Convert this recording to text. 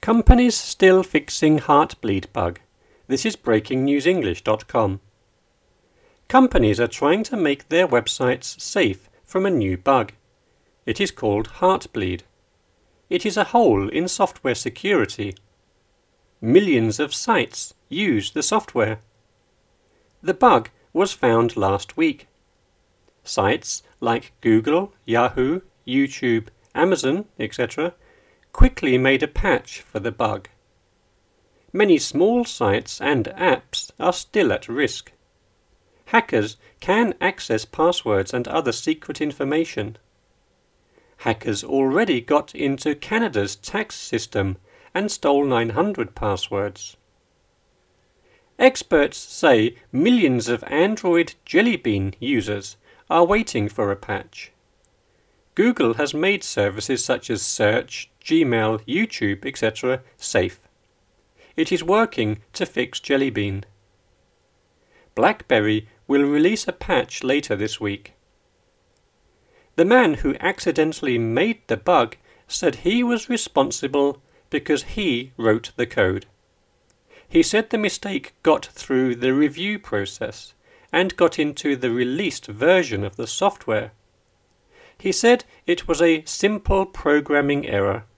Companies still fixing Heartbleed bug. This is breakingnewsenglish.com. Companies are trying to make their websites safe from a new bug. It is called Heartbleed. It is a hole in software security. Millions of sites use the software. The bug was found last week. Sites like Google, Yahoo, YouTube, Amazon, etc. quickly made a patch for the bug. Many small sites and apps are still at risk. Hackers can access passwords and other secret information. Hackers already got into Canada's tax system and stole 900 passwords. Experts say millions of Android Jelly Bean users are waiting for a patch. Google has made services such as Search, Gmail, YouTube, etc. safe. It is working to fix Jelly Bean. BlackBerry will release a patch later this week. The man who accidentally made the bug said he was responsible because he wrote the code. He said the mistake got through the review process and got into the released version of the software. He said it was a simple programming error.